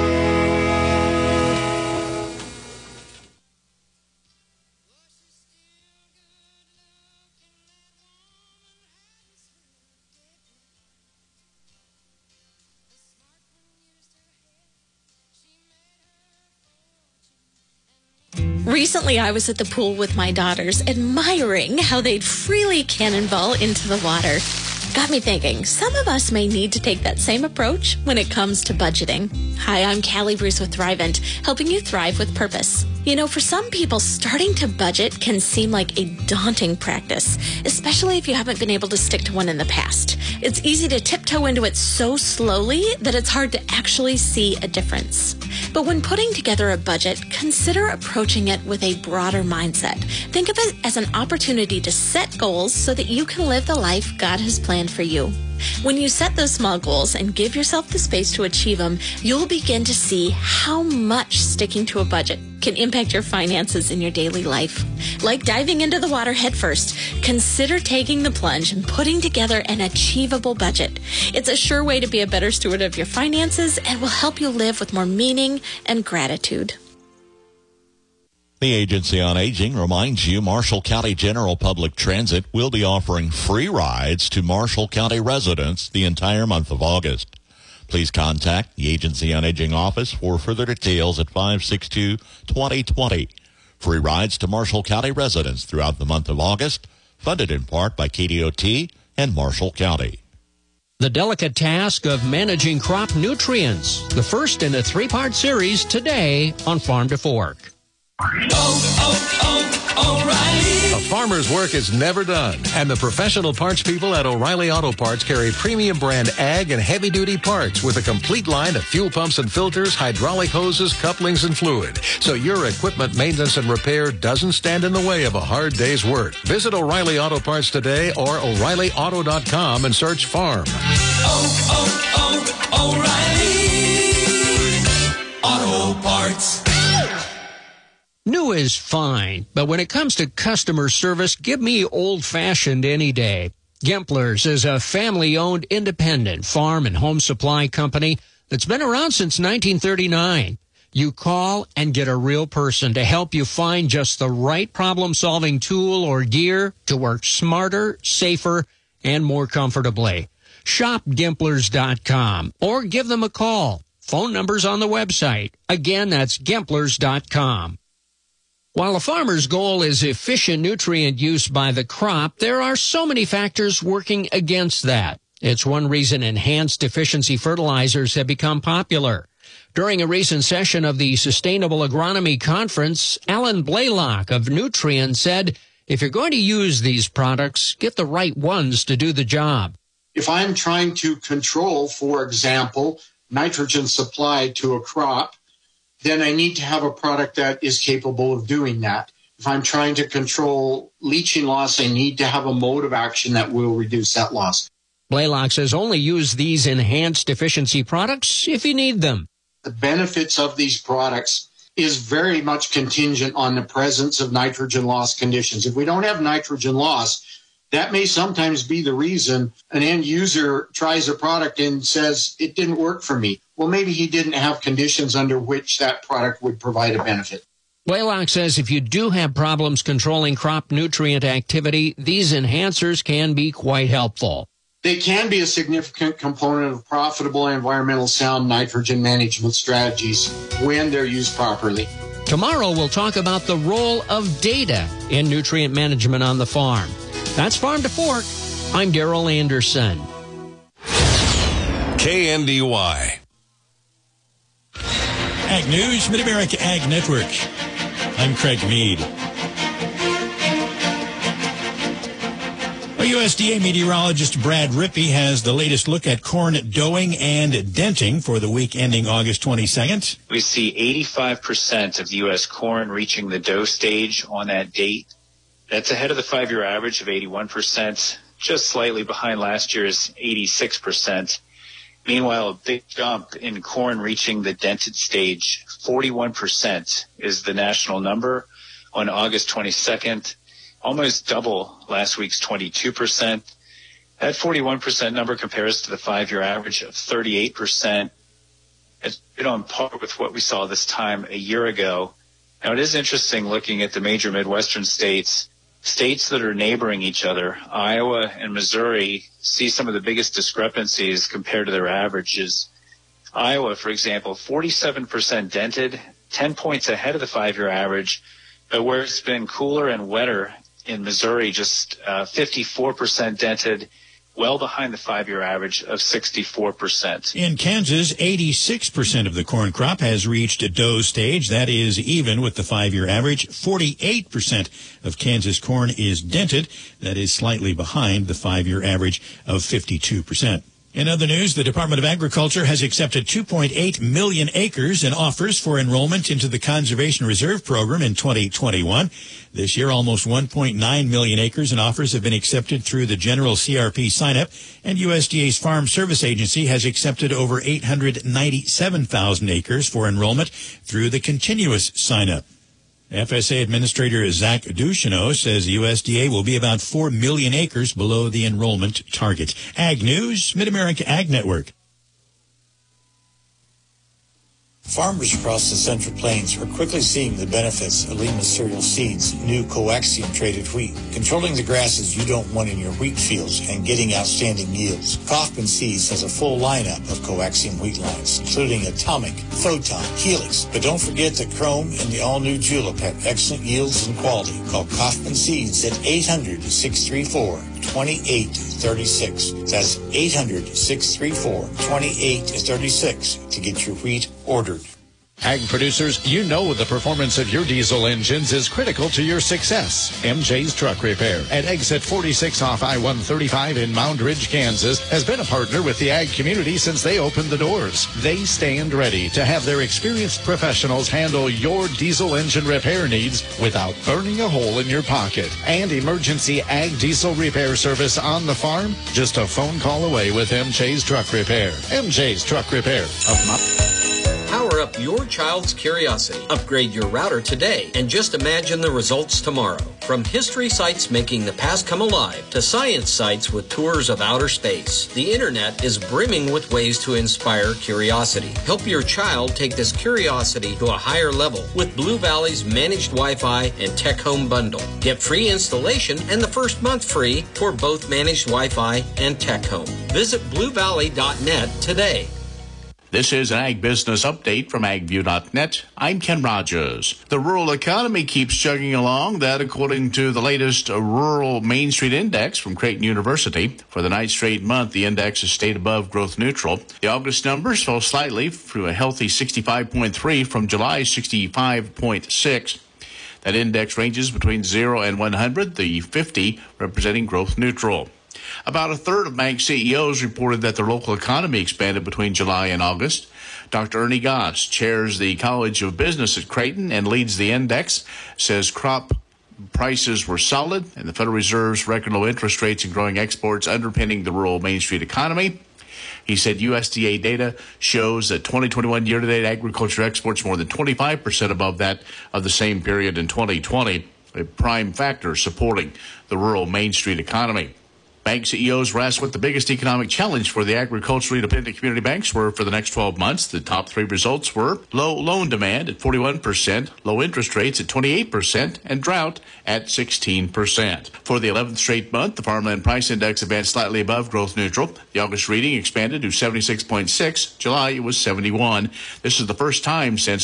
Recently, I was at the pool with my daughters, admiring how they'd freely cannonball into the water. Got me thinking, some of us may need to take that same approach when it comes to budgeting. Hi, I'm Callie Bruce with Thrivent, helping you thrive with purpose. You know, for some people, starting to budget can seem like a daunting practice, especially if you haven't been able to stick to one in the past. It's easy to tiptoe into it so slowly that it's hard to actually see a difference. But when putting together a budget, consider approaching it with a broader mindset. Think of it as an opportunity to set goals so that you can live the life God has planned for you. When you set those small goals and give yourself the space to achieve them, you'll begin to see how much sticking to a budget can impact your finances in your daily life. Like diving into the water head first, consider taking the plunge and putting together an achievable budget. It's a sure way to be a better steward of your finances and will help you live with more meaning and gratitude. The Agency on Aging reminds you Marshall County General Public Transit will be offering free rides to Marshall County residents the entire month of August. Please contact the Agency on Aging office for further details at 562-2020. Free rides to Marshall County residents throughout the month of August, funded in part by KDOT and Marshall County. The delicate task of managing crop nutrients, the first in a 3-part series today on Farm to Fork. O'Reilly. A farmer's work is never done, and the professional parts people at O'Reilly Auto Parts carry premium brand ag and heavy-duty parts with a complete line of fuel pumps and filters, hydraulic hoses, couplings, and fluid, so your equipment maintenance and repair doesn't stand in the way of a hard day's work. Visit O'Reilly Auto Parts today or O'ReillyAuto.com and search farm. O'Reilly Auto Parts. New is fine, but when it comes to customer service, give me old-fashioned any day. Gempler's is a family-owned independent farm and home supply company that's been around since 1939. You call and get a real person to help you find just the right problem-solving tool or gear to work smarter, safer, and more comfortably. Shop Gimplers.com or give them a call. Phone number's on the website. Again, that's Gimplers.com. While a farmer's goal is efficient nutrient use by the crop, there are so many factors working against that. It's one reason enhanced efficiency fertilizers have become popular. During a recent session of the Sustainable Agronomy Conference, Alan Blaylock of Nutrien said, if you're going to use these products, get the right ones to do the job. If I'm trying to control, for example, nitrogen supply to a crop, then I need to have a product that is capable of doing that. If I'm trying to control leaching loss, I need to have a mode of action that will reduce that loss. Blaylock says only use these enhanced efficiency products if you need them. The benefits of these products is very much contingent on the presence of nitrogen loss conditions. If we don't have nitrogen loss, that may sometimes be the reason an end user tries a product and says, it didn't work for me. Well, maybe he didn't have conditions under which that product would provide a benefit. Blaylock says if you do have problems controlling crop nutrient activity, these enhancers can be quite helpful. They can be a significant component of profitable and environmental sound nitrogen management strategies when they're used properly. Tomorrow we'll talk about the role of data in nutrient management on the farm. That's Farm to Fork. I'm Darrell Anderson. KNDY. Ag News, Mid-America Ag Network. I'm Craig Mead. USDA meteorologist Brad Rippey has the latest look at corn dowing and denting for the week ending August 22nd. We see 85% of U.S. corn reaching the dough stage on that date. That's ahead of the 5-year average of 81%, just slightly behind last year's 86%. Meanwhile, a big jump in corn reaching the dented stage. 41% is the national number on August 22nd. Almost double last week's 22%. That 41% number compares to the 5-year average of 38%. It's been on par with what we saw this time a year ago. Now, it is interesting looking at the major Midwestern states that are neighboring each other. Iowa and Missouri see some of the biggest discrepancies compared to their averages. Iowa, for example, 47% dented, 10 points ahead of the 5-year average, but where it's been cooler and wetter, in Missouri, just 54% dented, well behind the 5-year average of 64%. In Kansas, 86% of the corn crop has reached a dough stage. That is even with the 5-year average. 48% of Kansas corn is dented. That is slightly behind the 5-year average of 52%. In other news, the Department of Agriculture has accepted 2.8 million acres in offers for enrollment into the Conservation Reserve Program in 2021. This year, almost 1.9 million acres in offers have been accepted through the general CRP sign-up, and USDA's Farm Service Agency has accepted over 897,000 acres for enrollment through the continuous sign-up. FSA Administrator Zach Ducheneau says the USDA will be about 4 million acres below the enrollment target. Ag News, Mid-America Ag Network. Farmers across the Central Plains are quickly seeing the benefits of Lima Cereal Seeds' new coaxium traded wheat, controlling the grasses you don't want in your wheat fields and getting outstanding yields. Kaufman Seeds has a full lineup of coaxium wheat lines, including Atomic, Photon, Helix. But don't forget that Chrome and the all-new Julep have excellent yields and quality. Call Kaufman Seeds at 800-634-2836. That's 800-634-2836 to get your wheat ordered. Ag producers, you know the performance of your diesel engines is critical to your success. MJ's Truck Repair at exit 46 off I-135 in Mound Ridge, Kansas has been a partner with the ag community since they opened the doors. They stand ready to have their experienced professionals handle your diesel engine repair needs without burning a hole in your pocket. And emergency ag diesel repair service on the farm, just a phone call away with MJ's Truck Repair. MJ's Truck Repair of up your child's curiosity. Upgrade your router today and just imagine the results tomorrow. From history sites making the past come alive to science sites with tours of outer space, the internet is brimming with ways to inspire curiosity. Help your child take this curiosity to a higher level with Blue Valley's managed Wi-Fi and Tech Home bundle. Get free installation and the first month free for both managed Wi-Fi and Tech Home. Visit bluevalley.net today. This is an Ag Business Update from agview.net. I'm Ken Rogers. The rural economy keeps chugging along. That according to the latest Rural Main Street Index from Creighton University. For the ninth straight month, the index has stayed above growth neutral. The August numbers fell slightly to a healthy 65.3 from July's 65.6. That index ranges between 0 and 100, the 50 representing growth neutral. About a third of bank CEOs reported that their local economy expanded between July and August. Dr. Ernie Goss chairs the College of Business at Creighton and leads the index, says crop prices were solid and the Federal Reserve's record low interest rates and growing exports underpinning the rural Main Street economy. He said USDA data shows that 2021 year-to-date agriculture exports more than 25% above that of the same period in 2020, a prime factor supporting the rural Main Street economy. Bank CEOs were asked what the biggest economic challenge for the agriculturally dependent community banks were for the next 12 months. The top three results were low loan demand at 41%, low interest rates at 28%, and drought at 16%. For the 11th straight month, the Farmland Price Index advanced slightly above growth neutral. The August reading expanded to 76.6. July, it was 71. This is the first time since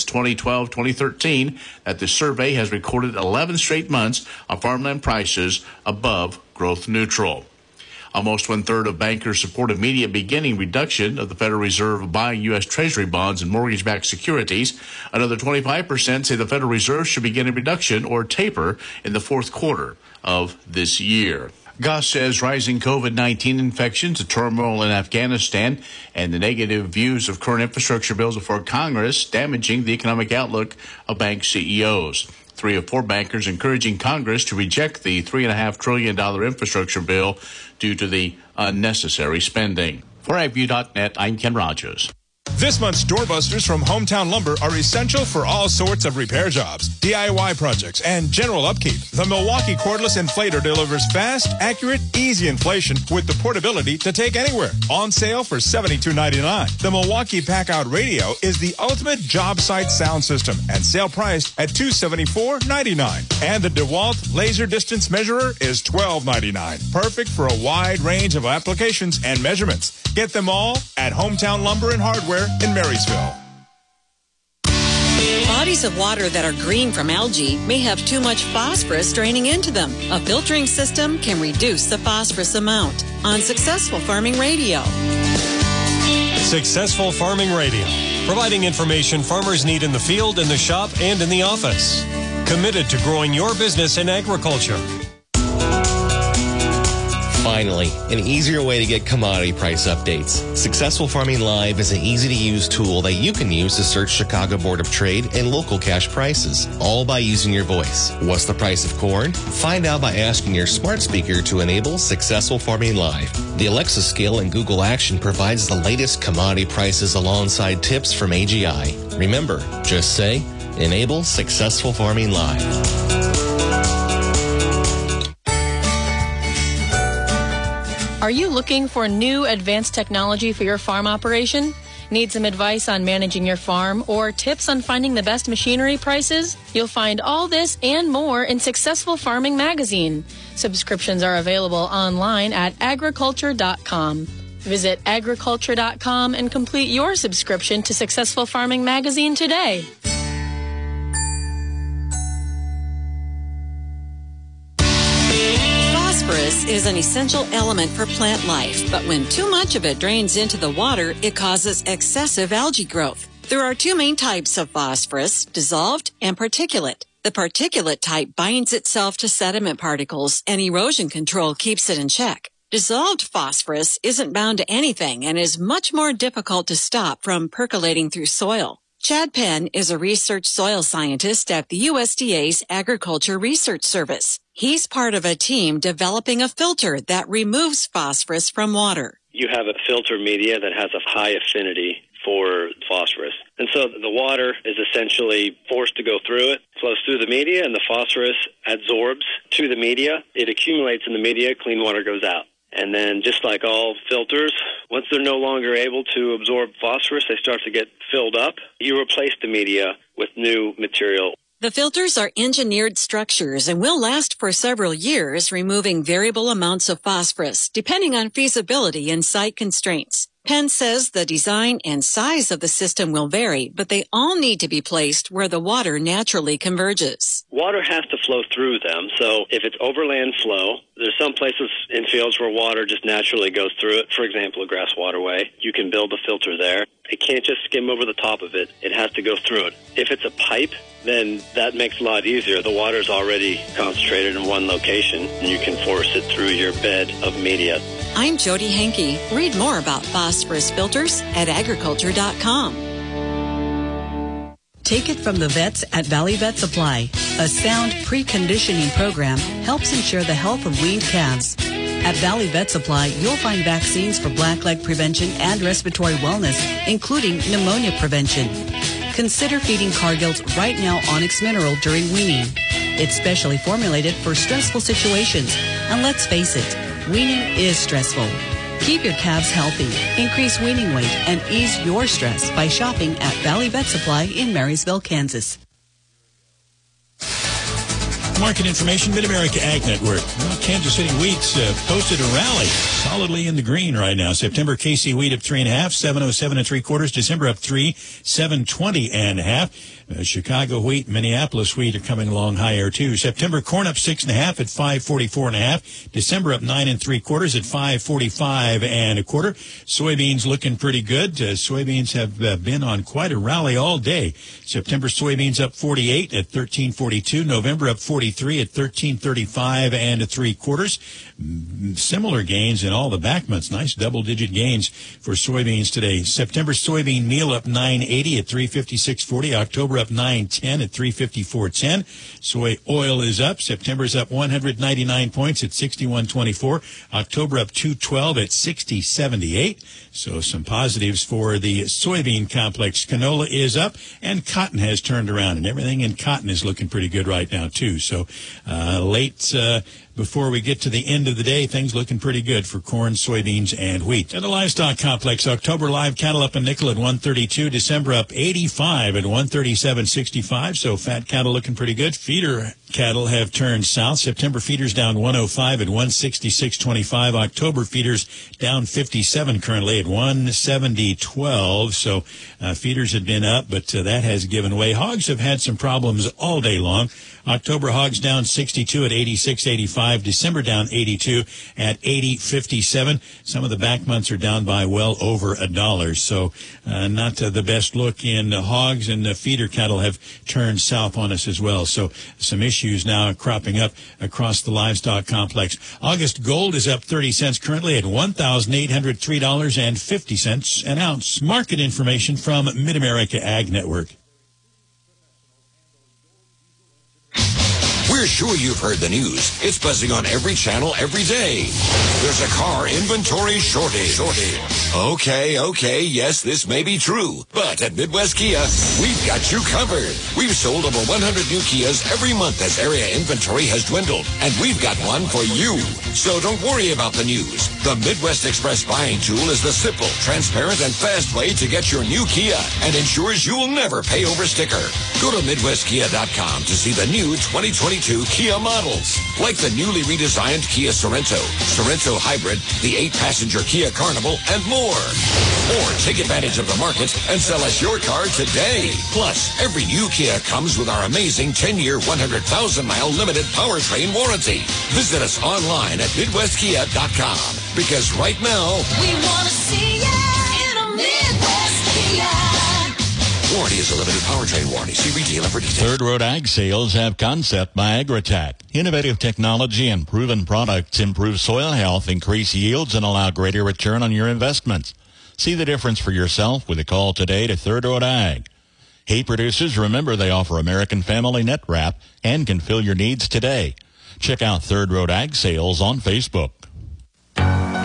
2012-2013 that the survey has recorded 11 straight months of farmland prices above growth neutral. Almost one-third of bankers support immediate beginning reduction of the Federal Reserve buying U.S. Treasury bonds and mortgage-backed securities. Another 25% say the Federal Reserve should begin a reduction or taper in the fourth quarter of this year. Goss says rising COVID-19 infections, the turmoil in Afghanistan, and the negative views of current infrastructure bills before Congress damaging the economic outlook of bank CEOs. 3 of 4 bankers encouraging Congress to reject the $3.5 trillion infrastructure bill due to the unnecessary spending. For agview.net, I'm Ken Rogers. This month's doorbusters from Hometown Lumber are essential for all sorts of repair jobs, DIY projects, and general upkeep. The Milwaukee Cordless Inflator delivers fast, accurate, easy inflation with the portability to take anywhere. On sale for $72.99. The Milwaukee Packout Radio is the ultimate job site sound system and sale priced at $274.99. And the DeWalt Laser Distance Measurer is $12.99. Perfect for a wide range of applications and measurements. Get them all at Hometown Lumber and Hardware in Marysville. Bodies of water that are green from algae may have too much phosphorus draining into them. A filtering system can reduce the phosphorus amount. On Successful Farming Radio. Successful Farming Radio, providing information farmers need in the field, in the shop, and in the office. Committed to growing your business in agriculture. Finally, an easier way to get commodity price updates. Successful Farming Live is an easy-to-use tool that you can use to search Chicago Board of Trade and local cash prices, all by using your voice. What's the price of corn? Find out by asking your smart speaker to enable Successful Farming Live. The Alexa skill in Google Action provides the latest commodity prices alongside tips from AGI. Remember, just say, enable Successful Farming Live. Are you looking for new advanced technology for your farm operation? Need some advice on managing your farm or tips on finding the best machinery prices? You'll find all this and more in Successful Farming Magazine. Subscriptions are available online at agriculture.com. Visit agriculture.com and complete your subscription to Successful Farming Magazine today. Phosphorus is an essential element for plant life, but when too much of it drains into the water, it causes excessive algae growth. There are 2 main types of phosphorus, dissolved and particulate. The particulate type binds itself to sediment particles, and erosion control keeps it in check. Dissolved phosphorus isn't bound to anything and is much more difficult to stop from percolating through soil. Chad Penn is a research soil scientist at the USDA's Agriculture Research Service. He's part of a team developing a filter that removes phosphorus from water. You have a filter media that has a high affinity for phosphorus. And so the water is essentially forced to go through it, flows through the media, and the phosphorus adsorbs to the media. It accumulates in the media, clean water goes out. And then just like all filters, once they're no longer able to absorb phosphorus, they start to get filled up. You replace the media with new material. The filters are engineered structures and will last for several years, removing variable amounts of phosphorus, depending on feasibility and site constraints. Penn says the design and size of the system will vary, but they all need to be placed where the water naturally converges. Water has to flow through them, so if it's overland flow, there's some places in fields where water just naturally goes through it. For example, a grass waterway, you can build a filter there. It can't just skim over the top of it. It has to go through it. If it's a pipe, then that makes it a lot easier. The water's already concentrated in one location, and you can force it through your bed of media. I'm Jody Henke. Read more about phosphorus filters at agriculture.com. Take it from the vets at Valley Vet Supply. A sound preconditioning program helps ensure the health of weaned calves. At Valley Vet Supply, you'll find vaccines for blackleg prevention and respiratory wellness, including pneumonia prevention. Consider feeding Cargill's Right Now Onyx Mineral during weaning. It's specially formulated for stressful situations. And let's face it, weaning is stressful. Keep your calves healthy, increase weaning weight, and ease your stress by shopping at Valley Vet Supply in Marysville, Kansas. Market information, Mid-America Ag Network. Well, Kansas City wheat's posted a rally, solidly in the green right now. September KC wheat up 3.5, 707 3/4. December up 3, 720 1/2. Chicago wheat, Minneapolis wheat are coming along higher too. September corn up 6.5 at 544 1/2. December up 9 3/4 at 545 1/4. Soybeans looking pretty good. Soybeans have been on quite a rally all day. September soybeans up 48 at 1342. November up 43 at 1335 3/4. Similar gains in all the back months. Nice double-digit gains for soybeans today. September soybean meal up 980 at 356.40. October up 910 at 354.10. Soy oil is up. September's up 199 points at 61.24. October up 212 at 60.78. So some positives for the soybean complex. Canola is up, and cotton has turned around, and everything in cotton is looking pretty good right now too. So before we get to the end of the day, things looking pretty good for corn, soybeans, and wheat. And the livestock complex, October live cattle up a nickel at 132. December up 85 at 137.65. So fat cattle looking pretty good. Feeder cattle have turned south. September feeders down 105 at 166.25. October feeders down 57 currently at 170.12. So feeders had been up, but that has given way. Hogs have had some problems all day long. October hogs down 62 at 86.85. December down 82 at 80.57. Some of the back months are down by well over $1. So not the best look in hogs, and feeder cattle have turned south on us as well. So some issues now cropping up across the livestock complex. August gold is up 30 cents currently at $1,803.50 an ounce. Market information from Mid-America Ag Network. We're sure you've heard the news. It's buzzing on every channel every day. There's a car inventory shortage. Okay, yes, this may be true. But at Midwest Kia, we've got you covered. We've sold over 100 new Kias every month as area inventory has dwindled. And we've got one for you. So don't worry about the news. The Midwest Express buying tool is the simple, transparent, and fast way to get your new Kia and ensures you'll never pay over sticker. Go to MidwestKia.com to see the new 2022 Kia models, like the newly redesigned Kia Sorento, Sorento Hybrid, the 8-passenger Kia Carnival, and more. Or take advantage of the market and sell us your car today. Plus, every new Kia comes with our amazing 10-year, 100,000-mile limited powertrain warranty. Visit us online at MidwestKia.com, because right now, we want to see ya in a Midwest Kia. Warranty is a limited powertrain warranty. See retailer for details. Third Road Ag Sales have Concept by Agritech. Innovative technology and proven products improve soil health, increase yields, and allow greater return on your investments. See the difference for yourself with a call today to Third Road Ag. Hay producers, remember they offer American Family Net Wrap and can fill your needs today. Check out Third Road Ag Sales on Facebook.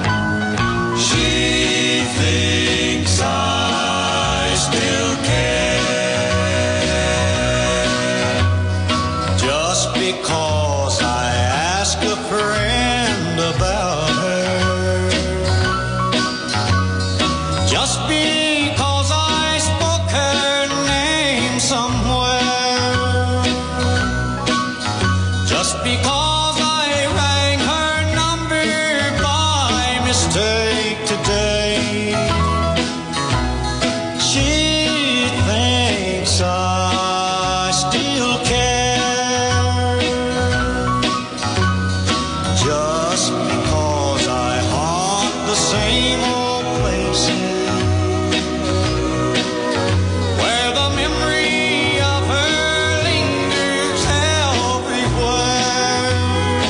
She thinks I still care. because I asked a friend about her. Just because I spoke her name somewhere. Just because I rang her number by mistake today. She thinks I still care. Just because I haunt the same old places where the memory of her lingers everywhere.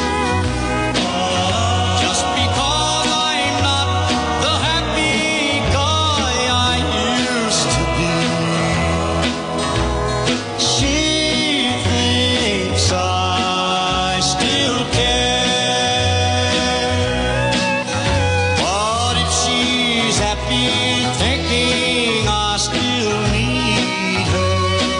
Just because I'm not the happy guy I used to be. She thinks I still care. But if she's happy thinking I still need her,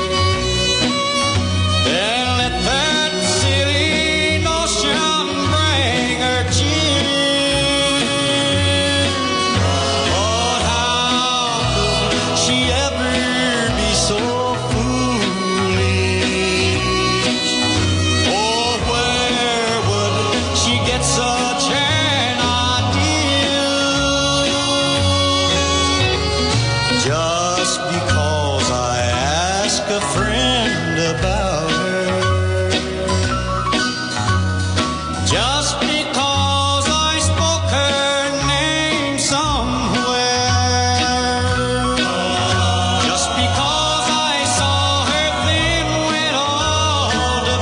then let that silly notion bring her cheer. But how could she ever be so foolish? Or where would she get such an idea? Just because I ask a friend about her. Just because I spoke her name somewhere. Just because I saw her then went all to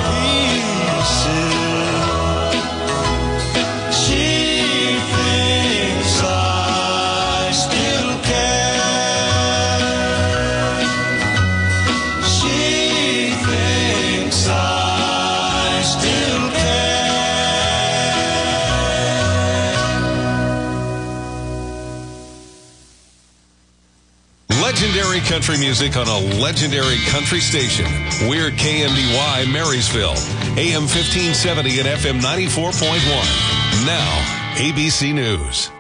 pieces. She thinks I still care. She thinks I still care. Legendary country music on a legendary country station. We're KMDY Marysville, AM 1570 and FM 94.1. Now, ABC News.